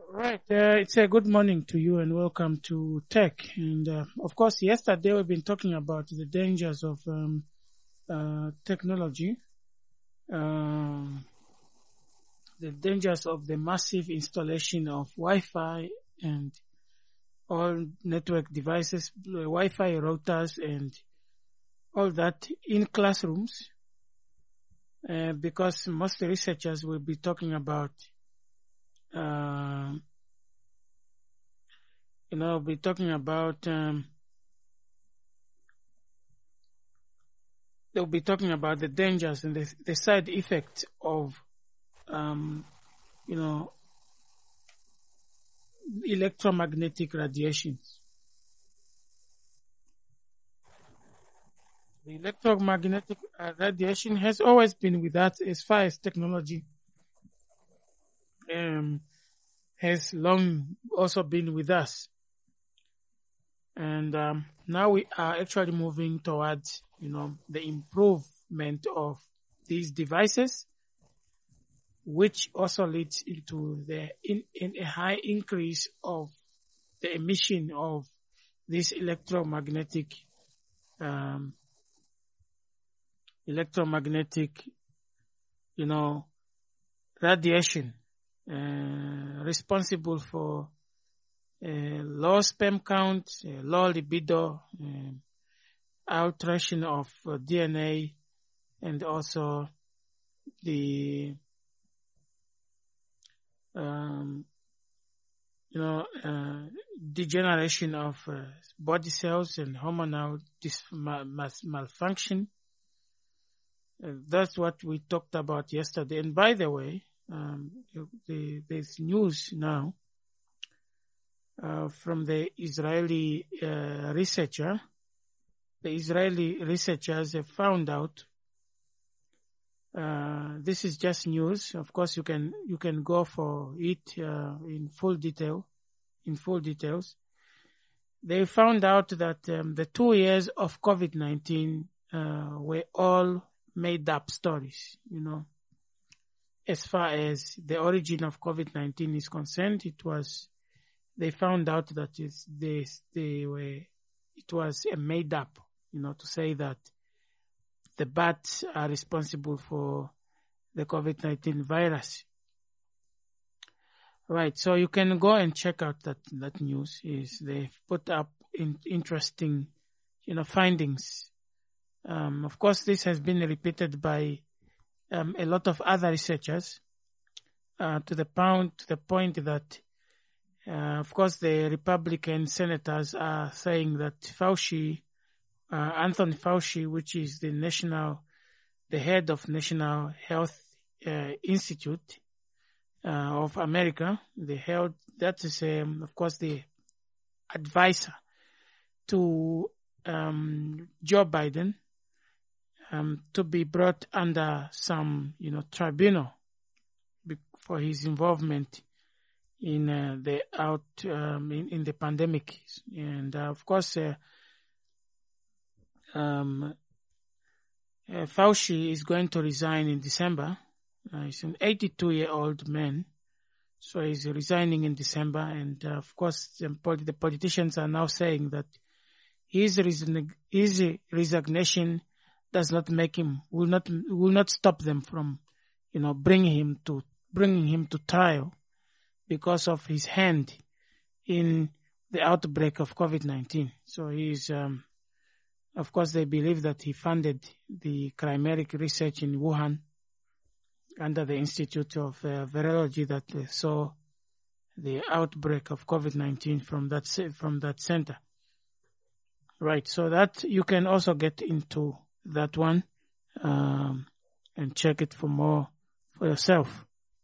Right. It's a good morning to you and welcome to Tech. And of course, yesterday we've been talking about the dangers of technology, um, the dangers of the massive installation of Wi-Fi and all network devices, Wi-Fi routers and all that in classrooms, because most researchers will be talking about uh, be talking about they'll be talking about the dangers and the side effects of um, you know electromagnetic radiations. The electromagnetic radiation has always been with us as far as technology um, has long also been with us. And now we are actually moving towards, the improvement of these devices, which also leads into in a high increase of the emission of this um, electromagnetic, radiation, responsible for low sperm count, low libido, alteration of DNA, and also the degeneration of body cells and hormonal malfunction. That's what we talked about yesterday. And by the way, there's news now from the Israeli researcher. The Israeli researchers have found out. This is just news. Of course, you can go for it in full details. They found out that the 2 years of COVID-19 were all made up stories. As far as the origin of COVID-19 is concerned, they found out that it was a made up. To say that the bats are responsible for the COVID-19 virus. Right, so you can go and check out that news. They've put up interesting, findings. Of course, this has been repeated by a lot of other researchers to the point that, of course, the Republican senators are saying that Anthony Fauci, which is the head of National Health Institute of America, that is, of course, the advisor to Joe Biden, to be brought under some, tribunal for his involvement in the pandemic, and of course. Fauci is going to resign in December. He's an 82-year-old man, so he's resigning in December. And of course, the politicians are now saying that his resignation will not stop them from, bringing him to trial because of his hand in the outbreak of COVID-19. So he's of course, they believe that he funded the chimeric research in Wuhan under the Institute of Virology that saw the outbreak of COVID-19 from that center. Right, so that you can also get into that one and check it for more for yourself.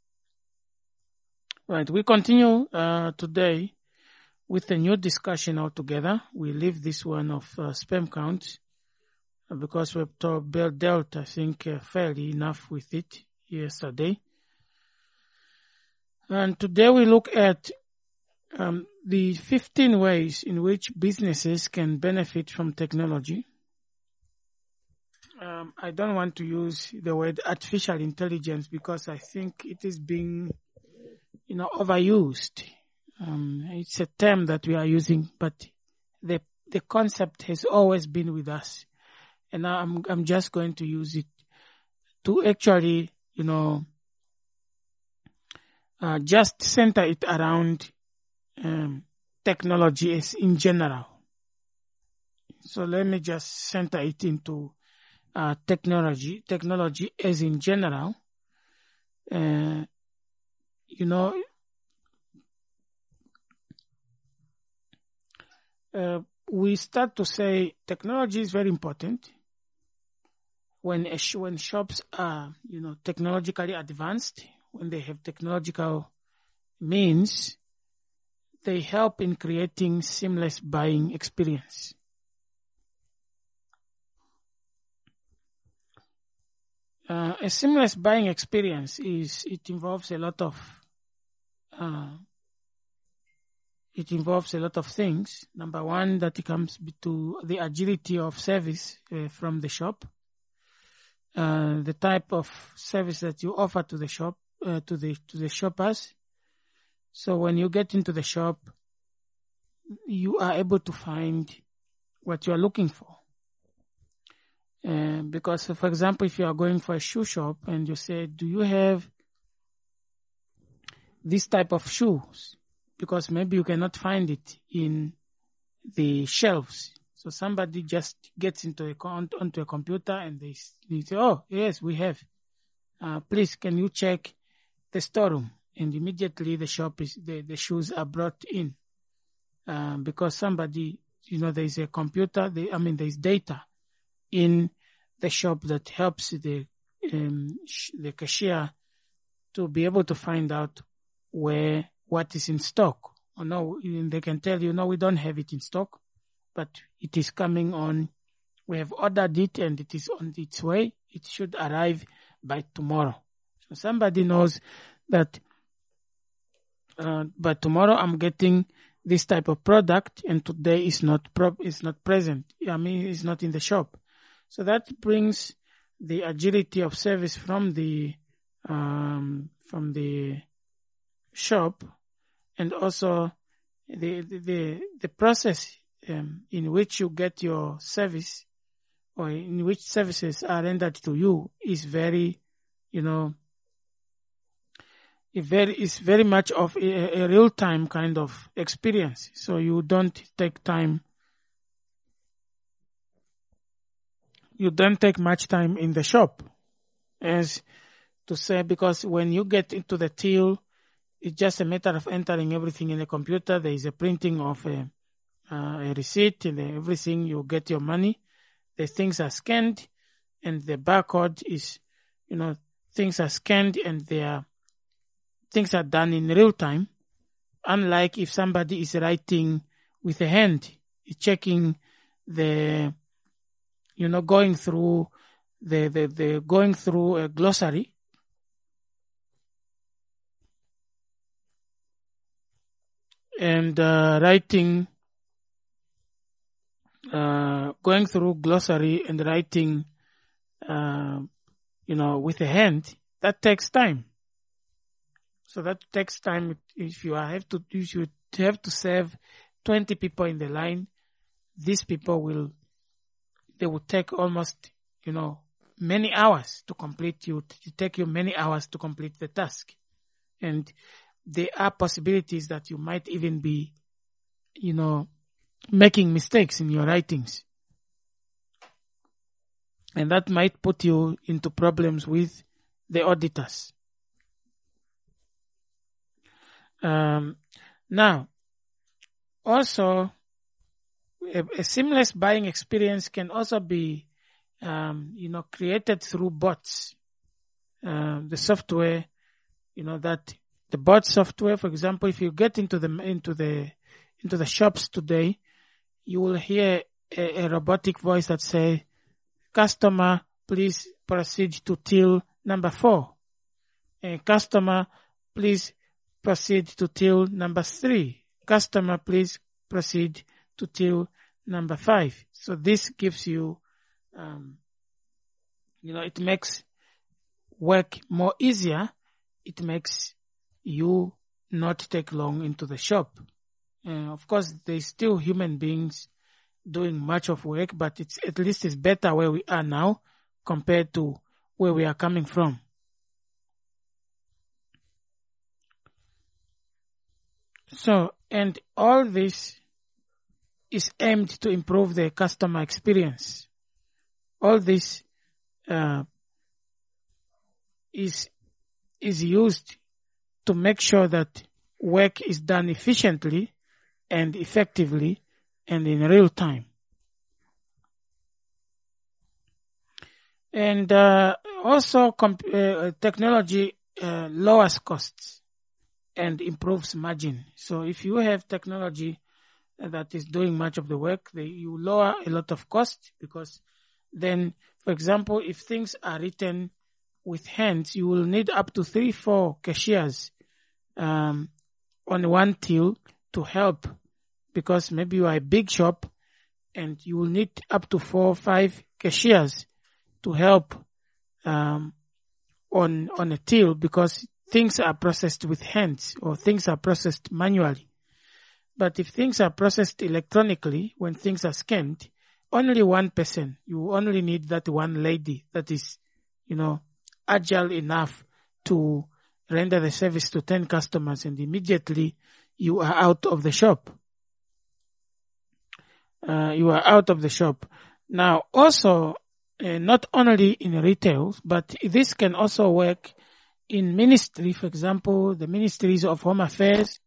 Right, we continue today with a new discussion altogether. We leave this one of sperm count because we've dealt, I think, fairly enough with it yesterday. And today we look at the 15 ways in which businesses can benefit from technology. I don't want to use the word artificial intelligence because I think it is being overused It's a term that we are using, but the concept has always been with us. And now I'm just going to use it to actually, just center it around technology as in general. So let me just center it into technology as in general. We start to say technology is very important. When shops are, technologically advanced, when they have technological means, they help in creating seamless buying experience. A seamless buying experience involves a lot of things. Number one, that it comes to the agility of service from the shop. The type of service that you offer to the shop, to the shoppers. So when you get into the shop, you are able to find what you are looking for. Because, for example, if you are going for a shoe shop and you say, do you have this type of shoes? Because maybe you cannot find it in the shelves. So somebody just gets onto a computer and they say, oh, yes, we have. Please, can you check the storeroom? And immediately the shoes are brought in. Because somebody, there's a computer, there's data in the shop that helps the cashier to be able to find out what is in stock. Or no, they can tell you, no, we don't have it in stock, but it is coming on. We have ordered it and it is on its way. It should arrive by tomorrow. So somebody knows that by tomorrow I'm getting this type of product and today is not present. It's not in the shop. So that brings the agility of service from the shop, and also the process in which you get your service, or in which services are rendered to you, is very, it's very much of a real-time kind of experience. So you don't take time. You don't take much time in the shop, as to say, because when you get into the till, it's just a matter of entering everything in the computer. There is a printing of a receipt and everything. You get your money. The things are scanned, and the barcode is, things are scanned and things are done in real time. Unlike if somebody is writing with a hand, checking going through going through a glossary. And writing, going through glossary and writing, with a hand, that takes time. So that takes time. If you have to serve 20 people in the line, these people they will take almost, many hours to complete take you many hours to complete the task. And there are possibilities that you might even be, making mistakes in your writings. And that might put you into problems with the auditors. Now, also, a seamless buying experience can also be, created through bots. The software, that the bot software, for example, if you get into the shops today, you will hear a robotic voice that say, "Customer, please proceed to till number 4. Customer, please proceed to till number 3. Customer, please proceed to till number 5. So this gives you, it makes work more easier. It makes you not take long into the shop. Of course, there's still human beings doing much of work, but at least it's better where we are now compared to where we are coming from. So, and all this is aimed to improve the customer experience. All this is used to make sure that work is done efficiently and effectively and in real time. And also technology lowers costs and improves margin. So if you have technology that is doing much of the work, you lower a lot of cost, because then, for example, if things are written with hands, you will need up to 3-4 cashiers on one till to help, because maybe you are a big shop and you will need up to 4 or 5 cashiers to help on a till, because things are processed with hands or things are processed manually. But if things are processed electronically, when things are scanned, only one person, you only need that one lady that is, agile enough to render the service to 10 customers, and immediately you are out of the shop. You are out of the shop. Now, also, not only in retail, but this can also work in ministry. For example, the ministries of Home Affairs,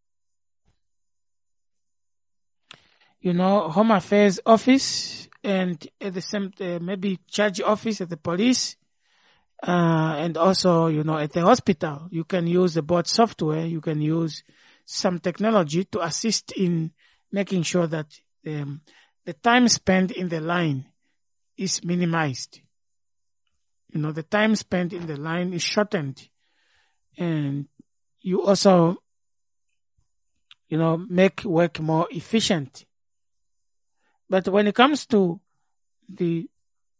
Home Affairs office, and at the same, maybe charge office at the police, and also, at the hospital. You can use the board software. You can use some technology to assist in making sure that the time spent in the line is minimized. The time spent in the line is shortened. And you also, make work more efficient. But when it comes to the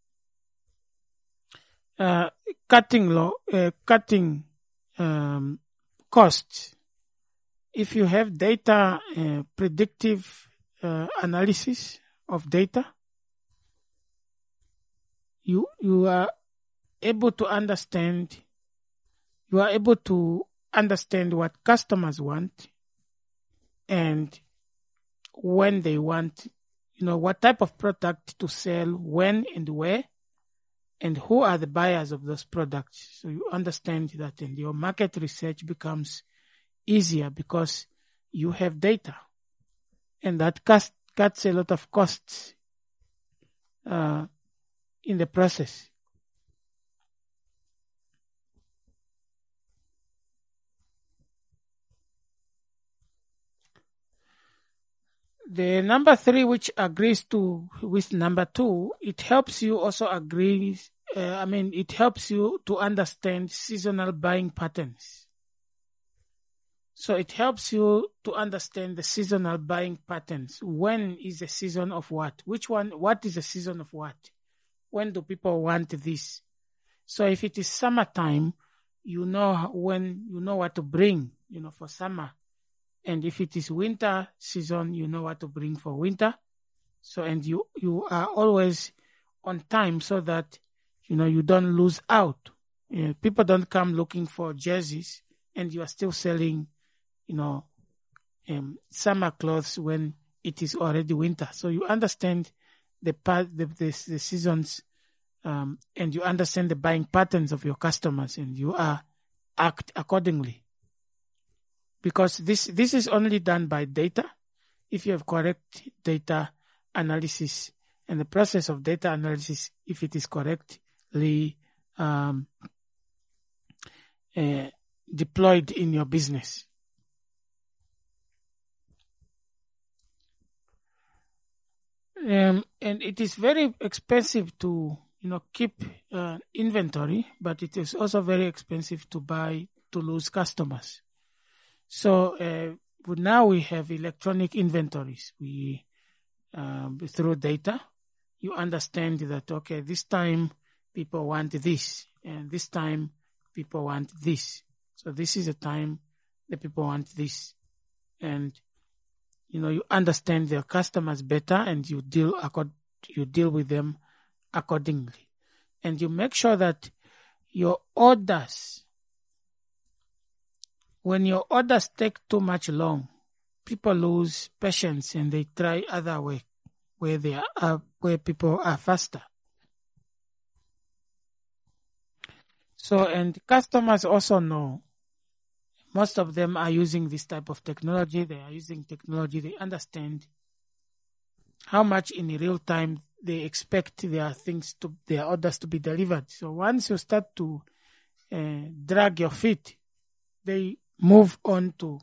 cutting costs, if you have data, predictive analysis of data, you are able to understand. You are able to understand what customers want and when they want, what type of product to sell, when and where, and who are the buyers of those products. So you understand that, and your market research becomes easier because you have data, and that cuts a lot of costs in the process. The number 3, which agrees with number 2, it helps you also it helps you to understand seasonal buying patterns. So it helps you to understand the seasonal buying patterns. When is the season of what? What is the season of what? When do people want this? So if it is summertime, you know what to bring, for summer. And if it is winter season, you know what to bring for winter. So, and you are always on time so that, you don't lose out. People don't come looking for jerseys and you are still selling, summer clothes when it is already winter. So you understand the seasons, and you understand the buying patterns of your customers, and you act accordingly. Because this is only done by data. If you have correct data analysis, and the process of data analysis, if it is correctly deployed in your business. And it is very expensive to keep inventory, but it is also very expensive to lose customers. So now we have electronic inventories. We through data, you understand that, okay, this time people want this, and this time people want this. So this is a time the people want this. And, you understand their customers better, and you deal with them accordingly. And you make sure that your orders, when your orders take too much long, people lose patience and they try other way where people are faster. So, and customers also know, most of them are using this type of technology. They are using technology. They understand how much in real time they expect their orders to be delivered. So once you start to drag your feet, they move on to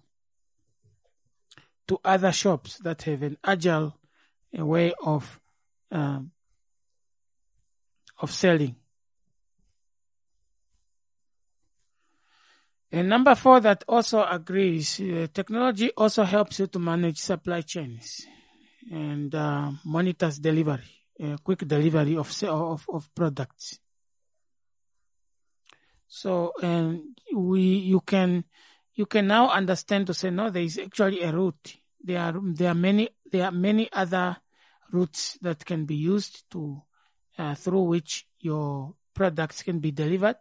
other shops that have an agile way of selling. And number 4 that also agrees, technology also helps you to manage supply chains and monitors delivery, quick delivery of products. So, and you can now understand to say, no, there is actually a route. There are many other routes that can be used to through which your products can be delivered.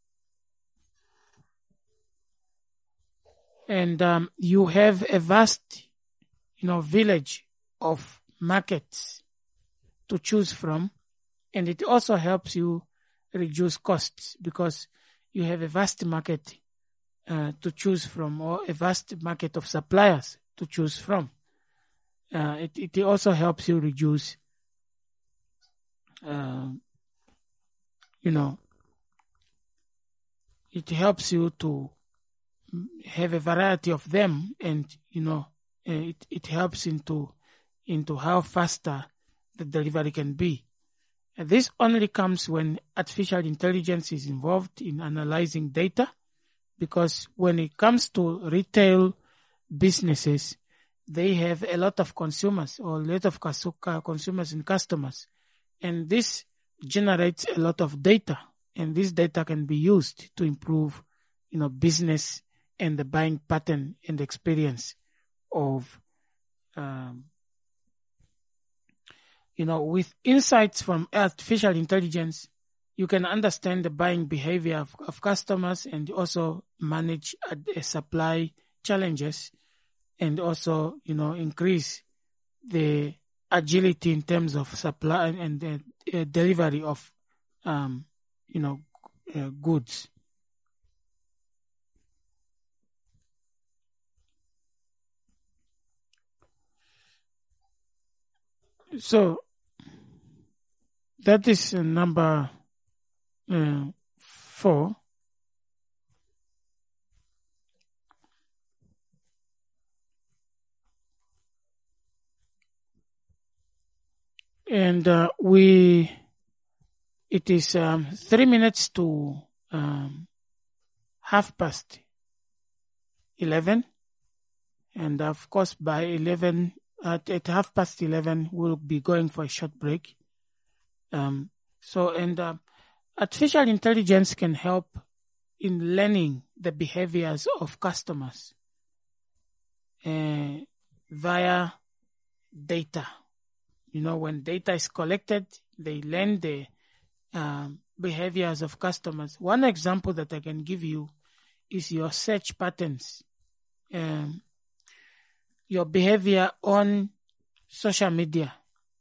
And you have a vast, village of markets to choose from, and it also helps you reduce costs because you have a vast market to choose from, or a vast market of suppliers to choose from. It also helps you reduce, it helps you to have a variety of them, and it helps into how faster the delivery can be. And this only comes when artificial intelligence is involved in analyzing data, because when it comes to retail businesses, they have a lot of consumers, or a lot of consumers and customers, and this generates a lot of data, and this data can be used to improve business and the buying pattern and experience of, with insights from artificial intelligence, you can understand the buying behavior of customers and also manage supply challenges, and also, increase the agility in terms of supply and delivery of, goods. So that is number 4. And it is 3 minutes to 11:30, and of course by 11. At 11:30, we'll be going for a short break. Artificial intelligence can help in learning the behaviors of customers via data. When data is collected, they learn the behaviors of customers. One example that I can give you is your search patterns. Your behavior on social media.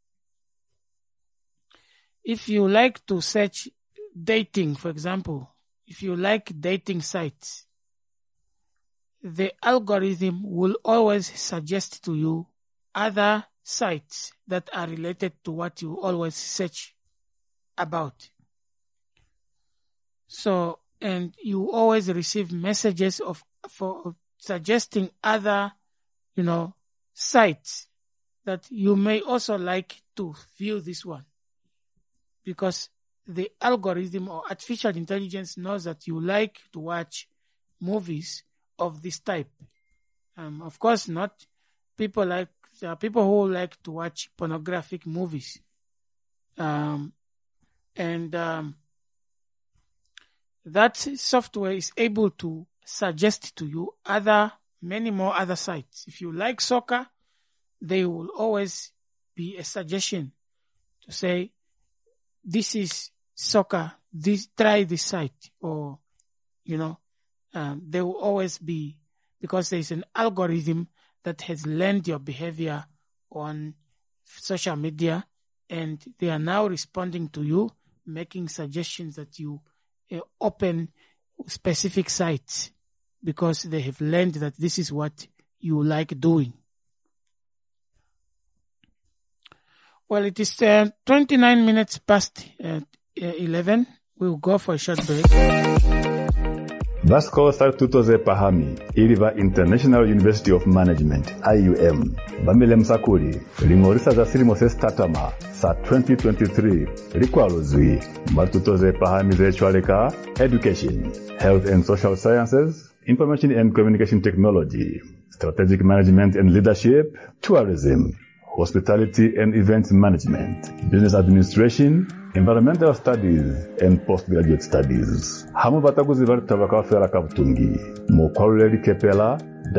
If you like to search dating, for example, if you like dating sites, the algorithm will always suggest to you other sites that are related to what you always search about. So, and you always receive messages for suggesting other sites that you may also like to view this one, because the algorithm or artificial intelligence knows that you like to watch movies of this type. Of course, not people who like to watch pornographic movies. That software is able to suggest to you other many more other sites. If you like soccer, there will always be a suggestion to say, this is soccer, try this site, or, there will always be, because there is an algorithm that has learned your behavior on social media, and they are now responding to you, making suggestions that you open specific sites because they have learned that this is what you like doing. Well, it is 29 minutes past 11. We'll go for a short break. Vasco Sartutoze Pahami, Iliva International University of Management, IUM. Bamile Msakuli, Limorisa za Sirimose Statama, sa 2023, Likwaluzwi, Matutoze Pahami Zechwaleka, Education, Health and Social Sciences, Information and Communication Technology, Strategic Management and Leadership, Tourism, Hospitality and Events Management, Business Administration, Environmental Studies, and Postgraduate Studies. Hamu bataguzi varita vakawafera kabutungi. Mokwaluli kepela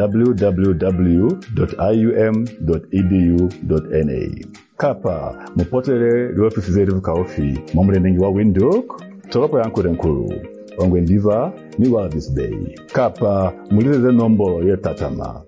www.ium.edu.na. Kapa, mupotere liofisi zetu kaofi, mamrenengi wa Windhoek, toropo yankure nkuru. Ongwendiva ni Walvis Bay. Kapa mulize nombolo ye tatama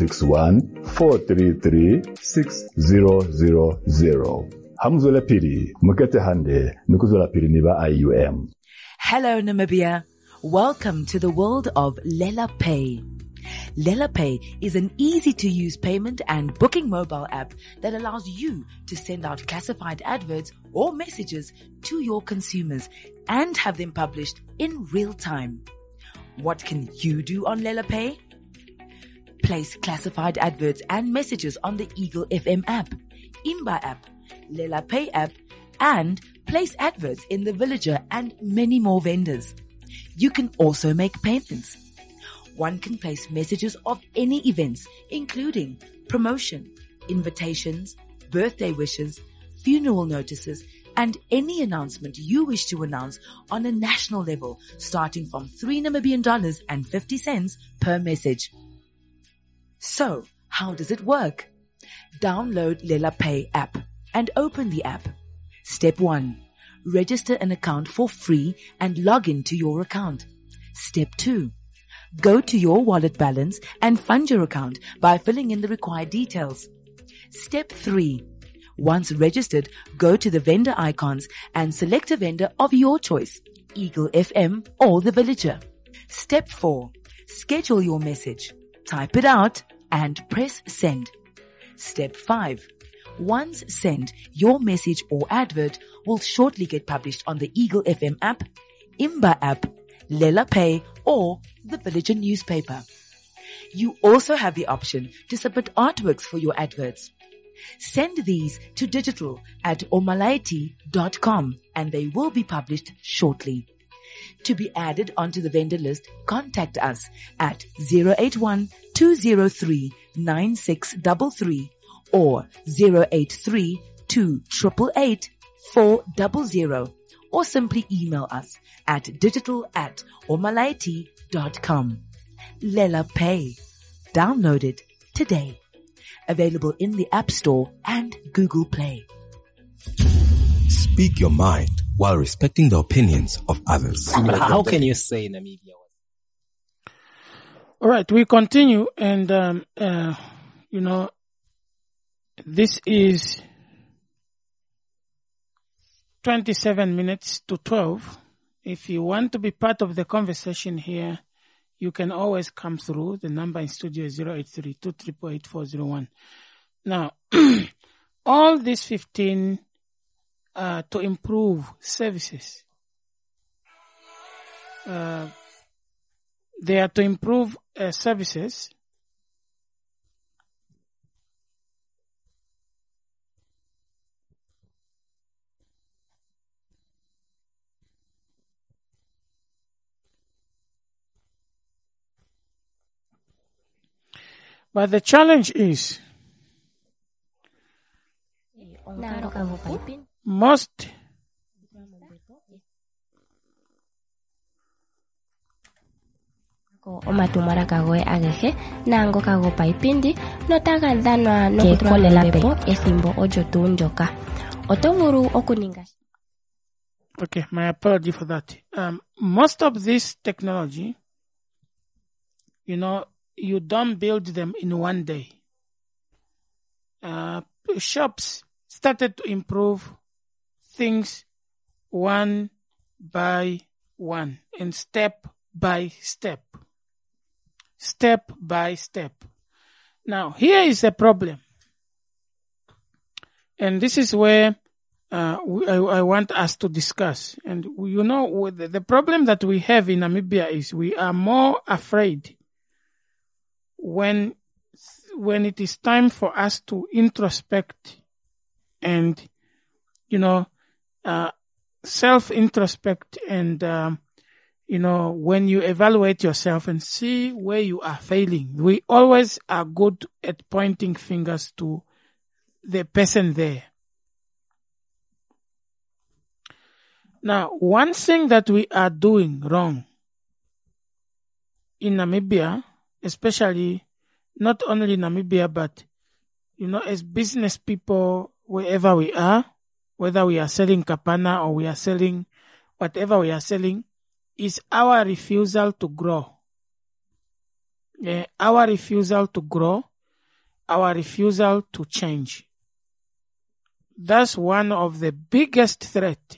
061-433-6000. Hamzola piri mukete hande nukuzola piri niba IUM. Hello Namibia. Welcome to the world of Lela Pay. Lela Pay is an easy-to-use payment and booking mobile app that allows you to send out classified adverts or messages to your consumers and have them published in real time. What can you do on Lela Pay? Place classified adverts and messages on the Eagle FM app, Imba app, Lela Pay app, and place adverts in the Villager and many more vendors. You can also make payments. One can place messages of any events, including promotion, invitations, birthday wishes, funeral notices, and any announcement you wish to announce on a national level, starting from $3.50 per message. So, how does it work? Download Lela Pay app and open the app. Step 1. Register an account for free and log in to your account. Step 2. Go to your wallet balance and fund your account by filling in the required details. Step 3. Once registered, go to the vendor icons and select a vendor of your choice, Eagle FM or the Villager. Step 4. Schedule your message. Type it out and press send. Step 5. Once sent, your message or advert will shortly get published on the Eagle FM app, Imba app, Lela Pay, or the Villager newspaper. You also have the option to submit artworks for your adverts. Send these to digital@omalaiti.com and they will be published shortly. To be added onto the vendor list, contact us at 081-203-9633 or 083-288-400 or simply email us at digital@omalaiti.com. Lela Pay. Download it today. Available in the App Store and Google Play. Speak your mind while respecting the opinions of others. How can you say Namibia? All right, we continue, and this is 27 minutes to 12. If you want to be part of the conversation here, you can always come through. The number in studio is 083-288-401. Now, all these 15 to improve services. They are to improve services. But the challenge is most omatumwalaka kagoe agehe naangoka gopaipindi notaga dhanwa nokutulalepo ethimbo olyo tuu ndyoka. Oto vulu okuninga. Okay, my apology for that. Most of this technology, you don't build them in one day. Shops started to improve things one by one and step by step. Step by step. Now, here is a problem. And this is where I want us to discuss. And the problem that we have in Namibia is we are more afraid when it is time for us to introspect and, self-introspect and, when you evaluate yourself and see where you are failing. We always are good at pointing fingers to the person there. Now, one thing that we are doing wrong in Namibia, especially not only Namibia, but, as business people, wherever we are, whether we are selling kapana or we are selling whatever we are selling, is our refusal to grow. Our refusal to grow, our refusal to change. That's one of the biggest threats.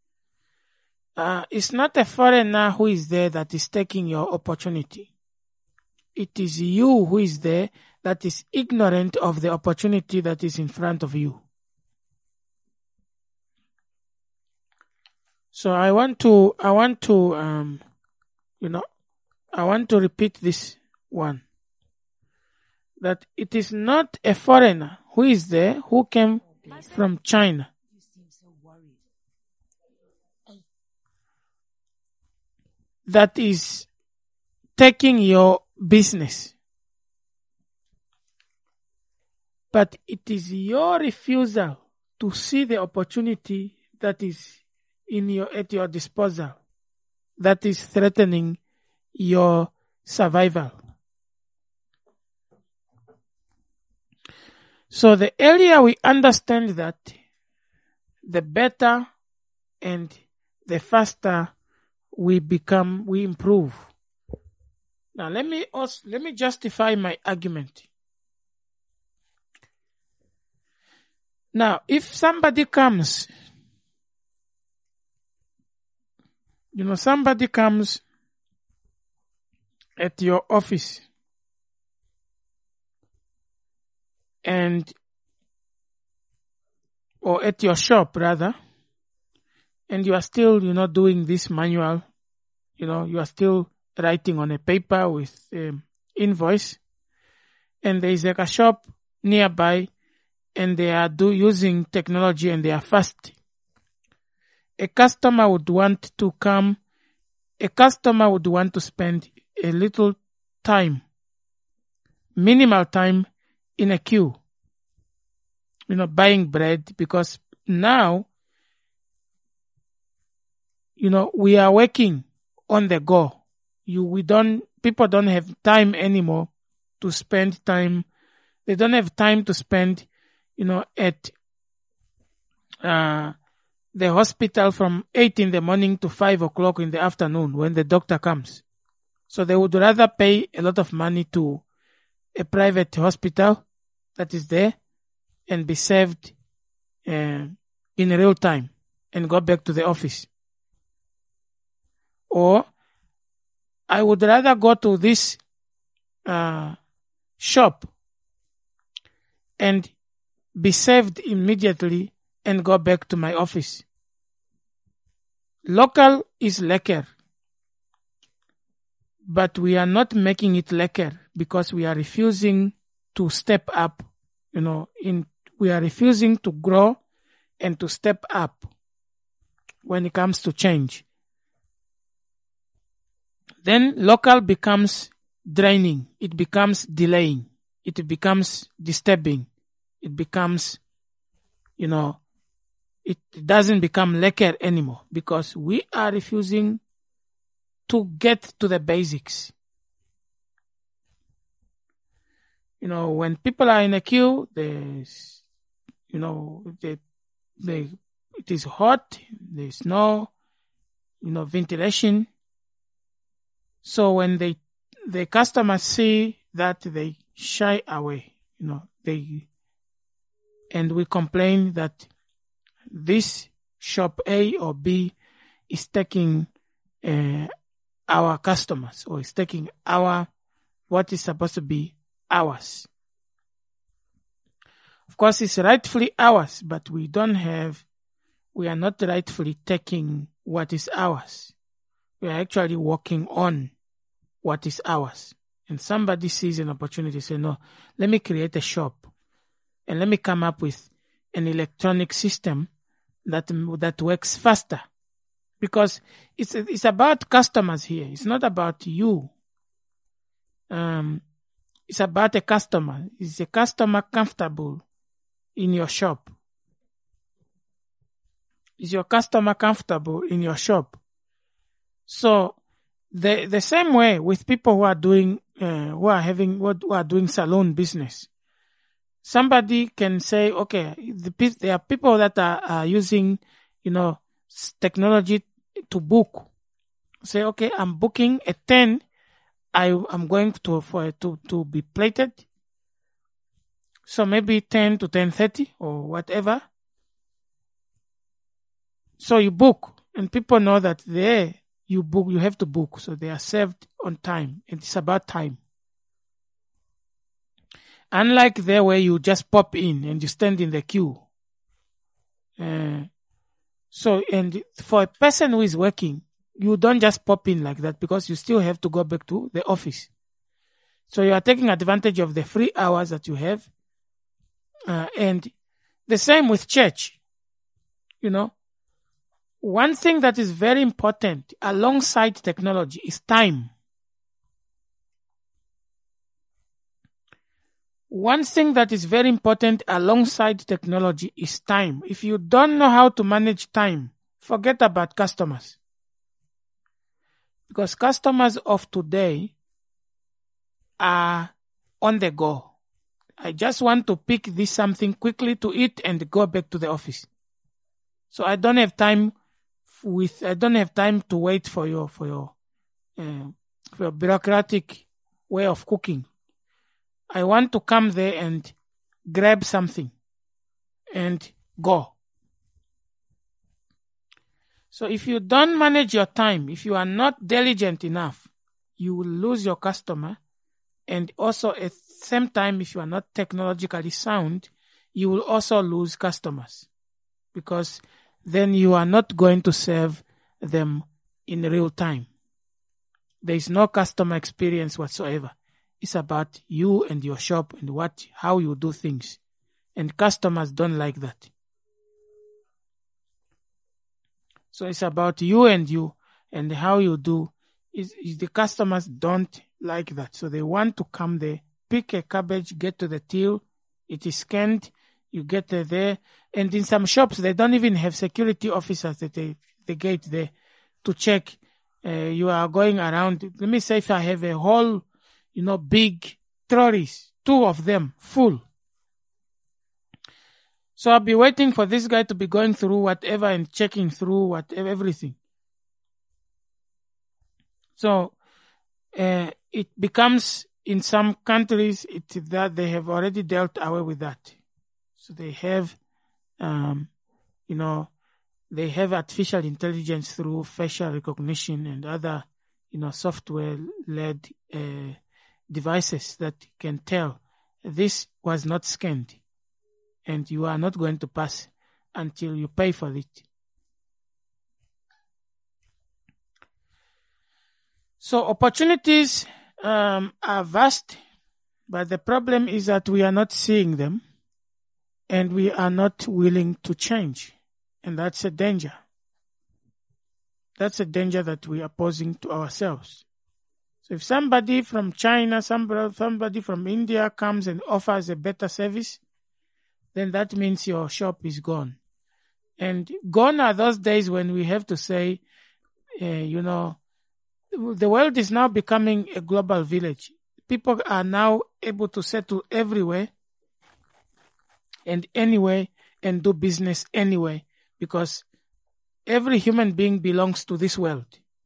It's not a foreigner who is there that is taking your opportunity. It is you who is there that is ignorant of the opportunity that is in front of you. So I want to repeat this one. That it is not a foreigner who is there who came from China. You seem so worried. That is taking your business. But it is your refusal to see the opportunity that is at your disposal that is threatening your survival. So the earlier we understand that, the better and the faster we improve. Now let me justify my argument. Now, if somebody comes at your office or at your shop rather, and you are still, doing this manual, you are still writing on a paper with invoice, and there is like a shop nearby, and they are using technology and they are fast. A customer would want to spend a little time, minimal time in a queue, buying bread, because now, we are working on the go. People don't have time anymore to spend time. They don't have time to spend, at, the hospital from 8 in the morning to 5 o'clock in the afternoon when the doctor comes. So they would rather pay a lot of money to a private hospital that is there and be served in real time and go back to the office. Or I would rather go to this shop and be served immediately and go back to my office. Local is lekker, but we are not making it lekker because we are refusing to step up, we are refusing to grow and to step up when it comes to change. Then local becomes draining, it becomes delaying, it becomes disturbing, it becomes, it doesn't become lekker anymore because we are refusing to get to the basics. when people are in a queue, there's, it is hot, there's no, ventilation. So when the customers see that, they shy away, and we complain that this shop A or B is taking our customers, or is taking what is supposed to be ours. Of course, it's rightfully ours, but we are not rightfully taking what is ours. We are actually working on what is ours. And somebody sees an opportunity, say, no, let me create a shop and let me come up with an electronic system that works faster. Because it's about customers here. It's not about you. It's about a customer. Is a customer comfortable in your shop? Is your customer comfortable in your shop? So the same way with people who are doing who are doing salon business. Somebody can say, okay, there are people that are using, technology to book. Say, okay, I'm booking at 10. I'm going to be plated. So maybe 10 to 10:30 or whatever. So you book, and people know that there you have to book. So they are served on time. It's about time. Unlike there where you just pop in and you stand in the queue. So, and for a person who is working, you don't just pop in like that, because you still have to go back to the office. So you are taking advantage of the free hours that you have. And the same with church. One thing that is very important alongside technology is time. One thing that is very important alongside technology is time. If you don't know how to manage time, forget about customers. Because customers of today are on the go. I just want to pick this something quickly to eat and go back to the office. So I don't have time to wait for your bureaucratic way of cooking. I want to come there and grab something and go. So if you don't manage your time, if you are not diligent enough, you will lose your customer. And also at the same time, if you are not technologically sound, you will also lose customers, because then you are not going to serve them in real time. There is no customer experience whatsoever. It's about you and your shop and how you do things. And customers don't like that. So it's about you and how you do. The customers don't like that. So they want to come there, pick a cabbage, get to the till. It is scanned. You get there. And in some shops, they don't even have security officers at the gate there to check. You are going around. Let me say if I have a whole, big trolleys, 2 of them full. So I'll be waiting for this guy to be going through whatever and checking through everything. So it becomes, in some countries, that they have already dealt away with that. So they have, they have artificial intelligence through facial recognition and other, software-led devices that can tell this was not scanned, and you are not going to pass until you pay for it. So opportunities are vast, but the problem is that we are not seeing them, and we are not willing to change, and that's a danger. That's a danger that we are posing to ourselves. So if somebody from China, somebody from India comes and offers a better service, then that means your shop is gone. And gone are those days when we have to say, the world is now becoming a global village. people are now able to settle everywhere and anywhere and do business anywhere, because every human being belongs to this world.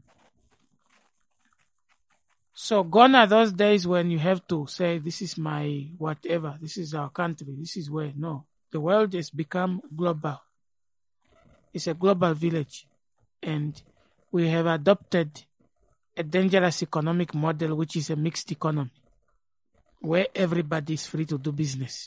So gone are those days when you have to say, this is my whatever, this is our country, this is where. No, the world has become global. It's a global village. And we have adopted a dangerous economic model, which is a mixed economy, where everybody is free to do business.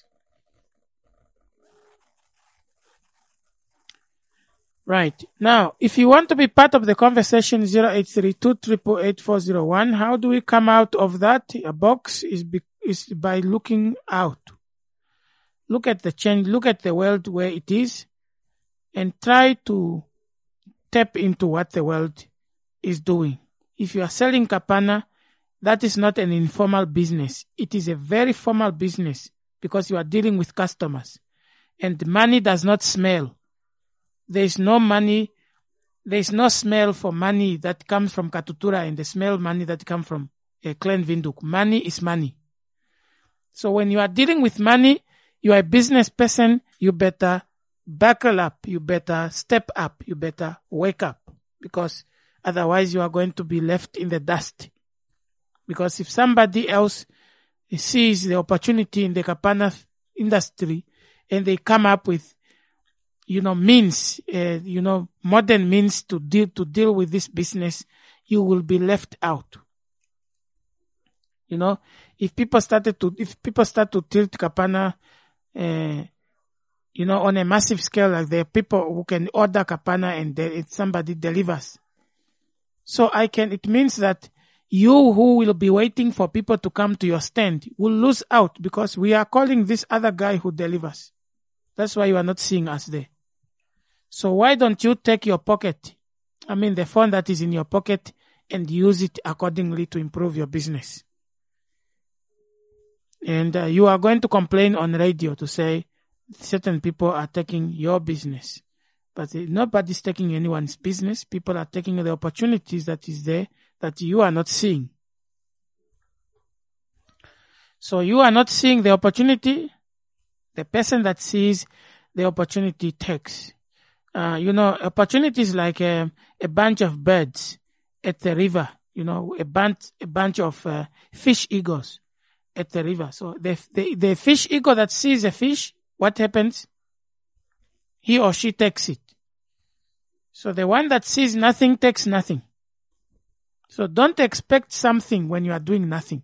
Right. Now, if you want to be part of the conversation, 0832-888-401, how do we come out of that? A box is by looking out. Look at the change, look at the world where it is, and try to tap into what the world is doing. If you are selling kapana, that is not an informal business. It is a very formal business, because you are dealing with customers. And money does not smell. There is no money, there is no smell for money that comes from Katutura and the smell money that comes from Clan Vinduk. Money is money. So when you are dealing with money, you are a business person, you better buckle up, you better step up, you better wake up, because otherwise you are going to be left in the dust. Because if somebody else sees the opportunity in the kapana industry and they come up with means, modern means to deal with this business, you will be left out. If people start to tilt kapana, on a massive scale, like there are people who can order kapana and somebody delivers. So it means that you who will be waiting for people to come to your stand will lose out, because we are calling this other guy who delivers. That's why you are not seeing us there. So why don't you take your pocket, the phone that is in your pocket, and use it accordingly to improve your business? And you are going to complain on radio to say certain people are taking your business. But nobody's taking anyone's business. People are taking the opportunities that is there that you are not seeing. So you are not seeing the opportunity. The person that sees the opportunity takes. Opportunity is like a bunch of birds at the river, a bunch of fish eagles at the river. So the fish eagle that sees a fish, what happens? He or she takes it. So the one that sees nothing takes nothing. So don't expect something when you are doing nothing.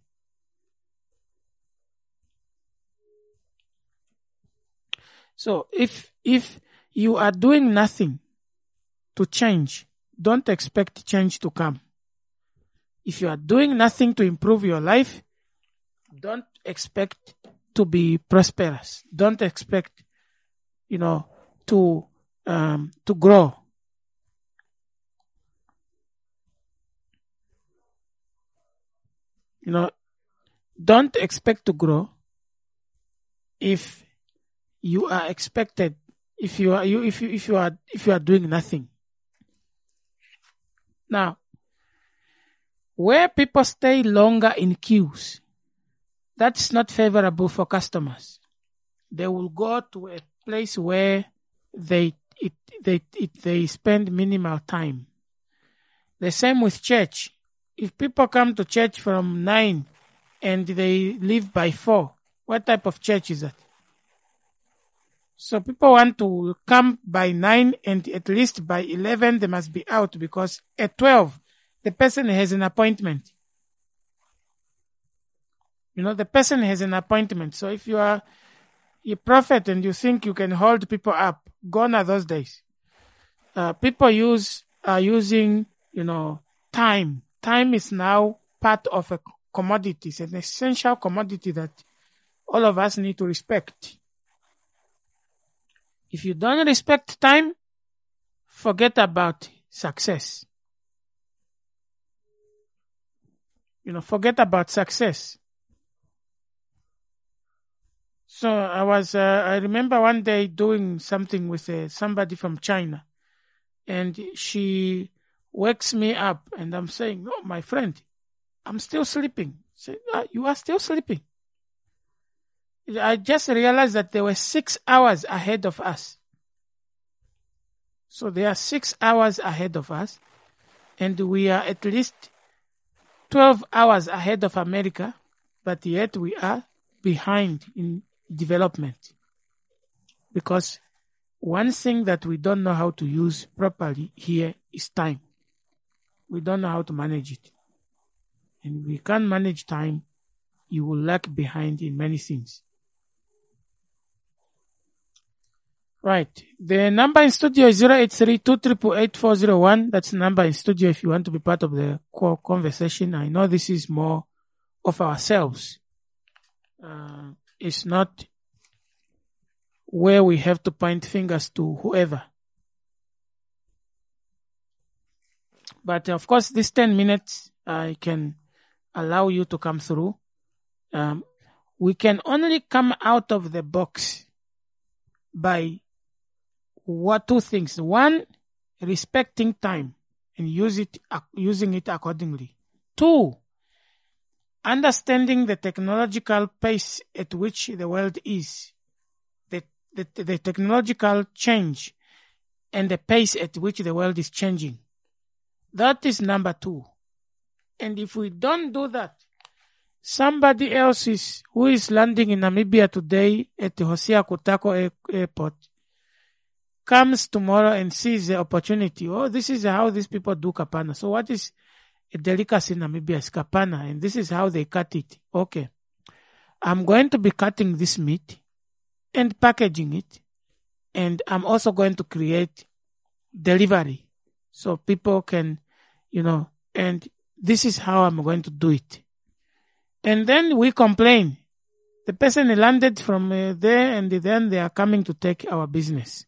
So if you are doing nothing to change, don't expect change to come. If you are doing nothing to improve your life, don't expect to be prosperous. Don't expect, to grow. Don't expect to grow if you are expected. If you are doing nothing. Now, where people stay longer in queues, that's not favorable for customers. They will go to a place where they spend minimal time. The same with church. If people come to church from 9 and they leave by 4, what type of church is that? So people want to come by 9 and at least by 11 they must be out, because at 12 the person has an appointment. The person has an appointment. So if you are a prophet and you think you can hold people up, gone are those days. People are using, time. Time is now part of a commodity. It's an essential commodity that all of us need to respect. If you don't respect time, forget about success. Forget about success. So I remember one day doing something with somebody from China, and she wakes me up and I'm saying, "Oh, my friend, I'm still sleeping." Say, you are still sleeping. I just realized that they were 6 hours ahead of us. So they are 6 hours ahead of us, and we are at least 12 hours ahead of America, but yet we are behind in development. Because one thing that we don't know how to use properly here is time. We don't know how to manage it. And if we can't manage time, you will lag behind in many things. Right. The number in studio is 083-288-401. That's the number in studio if you want to be part of the conversation. I know this is more of ourselves. It's not where we have to point fingers to whoever. But of course, this 10 minutes, I can allow you to come through. We can only come out of the box by two things. One, respecting time and using it accordingly. Two, understanding the technological pace at which the world is, the technological change and the pace at which the world is changing. That is number two. And if we don't do that, somebody else who is landing in Namibia today at the Hosea Kutako Airport comes tomorrow and sees the opportunity. Oh, this is how these people do kapana. So what is a delicacy in Namibia? Is kapana, and this is how they cut it. Okay. I'm going to be cutting this meat and packaging it, and I'm also going to create delivery so people can, and this is how I'm going to do it. And then we complain. The person landed from there, and then they are coming to take our business.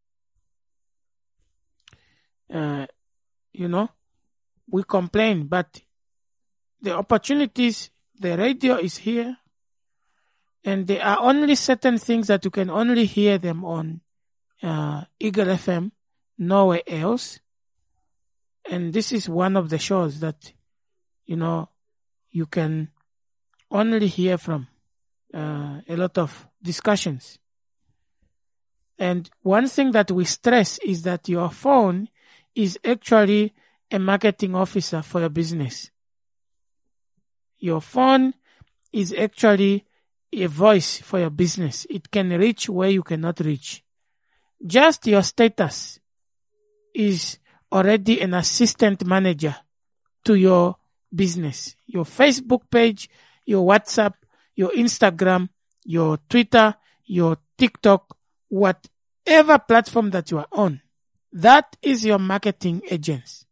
We complain, but the opportunities, the radio is here, and there are only certain things that you can only hear them on Eagle FM, nowhere else. And this is one of the shows that, you can only hear from a lot of discussions. And one thing that we stress is that your phone is actually a marketing officer for your business. Your phone is actually a voice for your business. It can reach where you cannot reach. Just your status is already an assistant manager to your business. Your Facebook page, your WhatsApp, your Instagram, your Twitter, your TikTok, whatever platform that you are on, that is your marketing agents.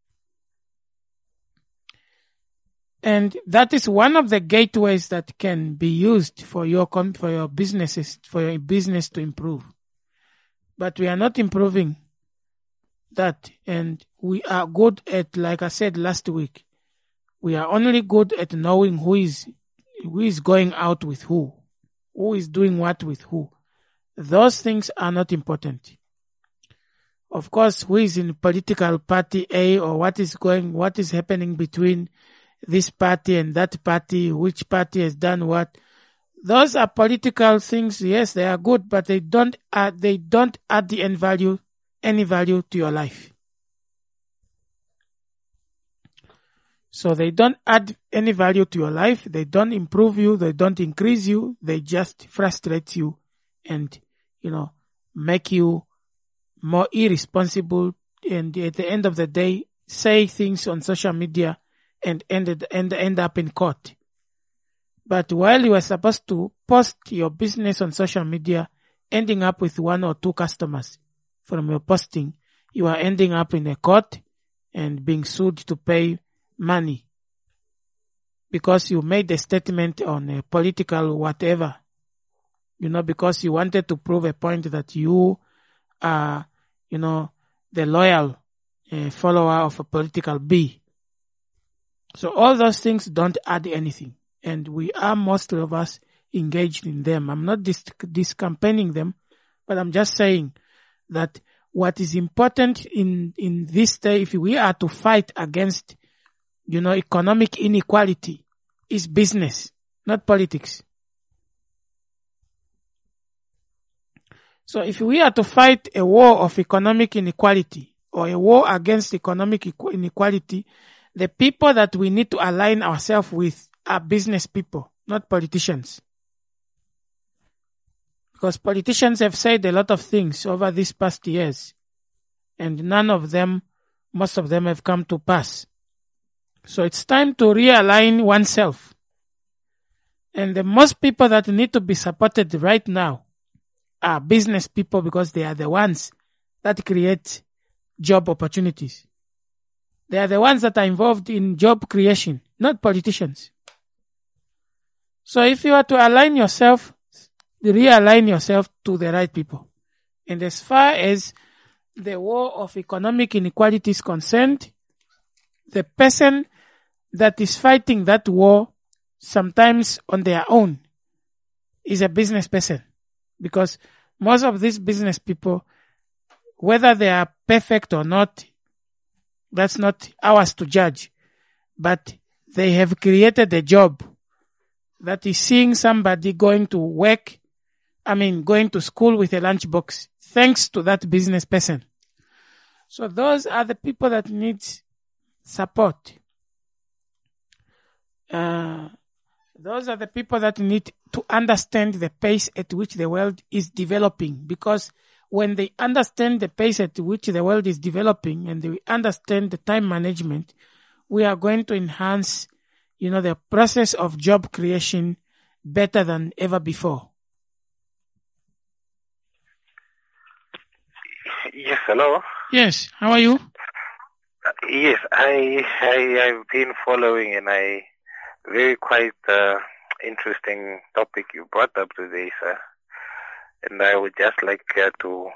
And that is one of the gateways that can be used for your business to improve. But we are not improving that, and we are good at, like I said last week, we are only good at knowing who is going out with who is doing what with who. Those things are not important. Of course, who is in political party A, or what is happening between this party and that party, which party has done what. Those are political things. Yes, they are good, but they don't add the any value to your life. So they don't add any value to your life. They don't improve you. They don't increase you. They just frustrate you and, make you more irresponsible. And at the end of the day, say things on social media and end up in court. But while you are supposed to post your business on social media, ending up with 1 or 2 customers from your posting, you are ending up in a court and being sued to pay money because you made a statement on a political whatever, because you wanted to prove a point that you are, the loyal follower of a political B. So all those things don't add anything, and we are, most of us, engaged in them. I'm not discampaigning them, but I'm just saying that what is important in this day, if we are to fight against, economic inequality, is business, not politics. So if we are to fight a war of economic inequality or a war against economic inequality, the people that we need to align ourselves with are business people, not politicians. Because politicians have said a lot of things over these past years, and most of them have come to pass. So it's time to realign oneself. And the most people that need to be supported right now are business people, because they are the ones that create job opportunities. They are the ones that are involved in job creation, not politicians. So if you are to realign yourself to the right people. And as far as the war of economic inequality is concerned, the person that is fighting that war, sometimes on their own, is a business person. Because most of these business people, whether they are perfect or not, that's not ours to judge. But they have created a job that is seeing somebody going to school with a lunchbox, thanks to that business person. So those are the people that need support. Those are the people that need to understand the pace at which the world is developing, because when they understand the pace at which the world is developing and they understand the time management, we are going to enhance, the process of job creation better than ever before. Yes, hello. Yes, how are you? Yes, I've been following, and very quite interesting topic you brought up today, sir. And I would just like to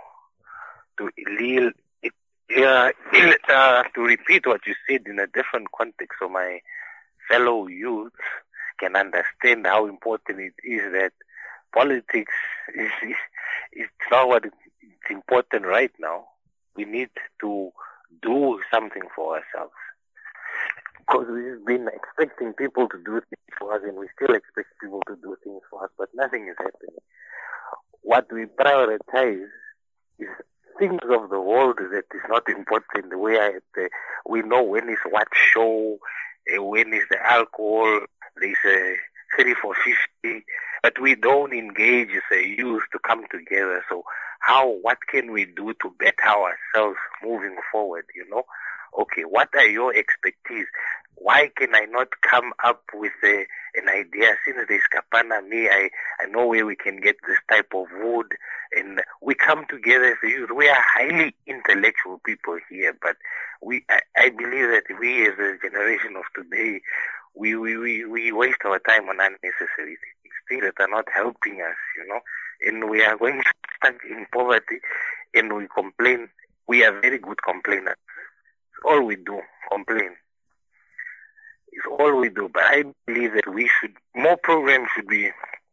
repeat what you said in a different context, so my fellow youth can understand how important it is that politics is not what it's important right now. We need to do something for ourselves. Because we've been expecting people to do things for us, and we still expect people to do things for us, but nothing is happening. What we prioritize is things of the world that is not important. The way we know when is what show, when is the alcohol, there's a 3 for 50, but we don't engage as a youth to come together. So what can we do to better ourselves moving forward, Okay, what are your expertise? Why can I not come up with an idea? Since there's Kapana, I know where we can get this type of wood, and we come together as a youth. We are highly intellectual people here, but I believe that we as a generation of today, we waste our time on unnecessary things that are not helping us, and we are going stuck in poverty, and we complain. We are very good complainers. It's all we do, complain. It's all we do. But I believe that more programs should be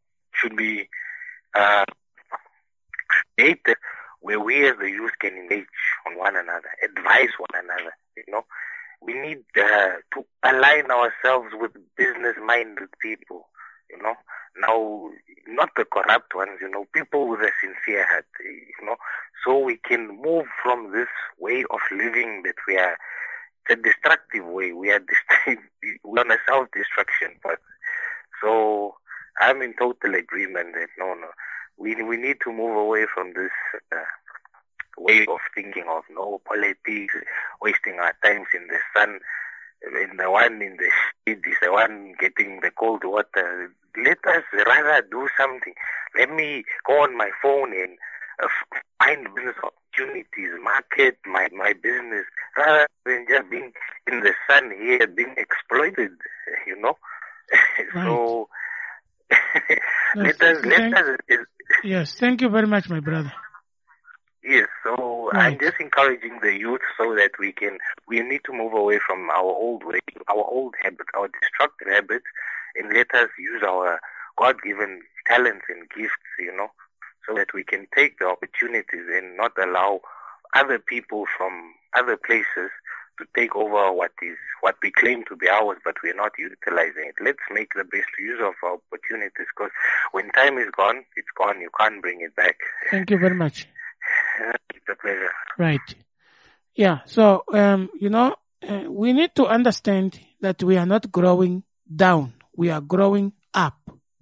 created where we as the youth can engage on one another, advise one another, We need to align ourselves with business-minded people, Now, not the corrupt ones, people with a sincere heart, so we can move from this way of living that we are, it's a destructive way. We're on a self-destruction path. So I'm in total agreement that we need to move away from this way of thinking of no politics, wasting our times in the sun, and the one in the shade is the one getting the cold water. Let us rather do something. Let me go on my phone and find business opportunities, market my business, rather than just being in the sun here, being exploited, Right. So let us. Yes, thank you very much, my brother. Yes, so Right. I'm just encouraging the youth so that we need to move away from our old way, our old habits, our destructive habits, and let us use our God-given talents and gifts, so that we can take the opportunities and not allow other people from other places take over what we claim to be ours, but we're not utilizing it. Let's make the best use of our opportunities, because when time is gone, it's gone. You can't bring it back. Thank you very much. It's a pleasure. Right. Yeah. So, we need to understand that we are not growing down. We are growing up.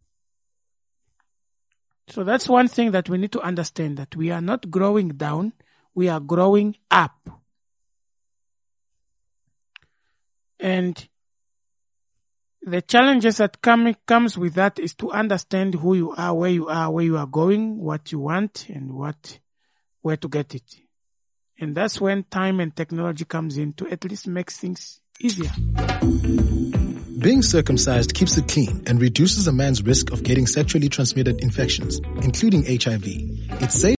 So that's one thing that we need to understand, that we are not growing down. We are growing up. And the challenges that comes with that is to understand who you are, where you are going, what you want, and where to get it. And that's when time and technology comes in to at least make things easier. Being circumcised keeps it clean and reduces a man's risk of getting sexually transmitted infections, including HIV. It's safe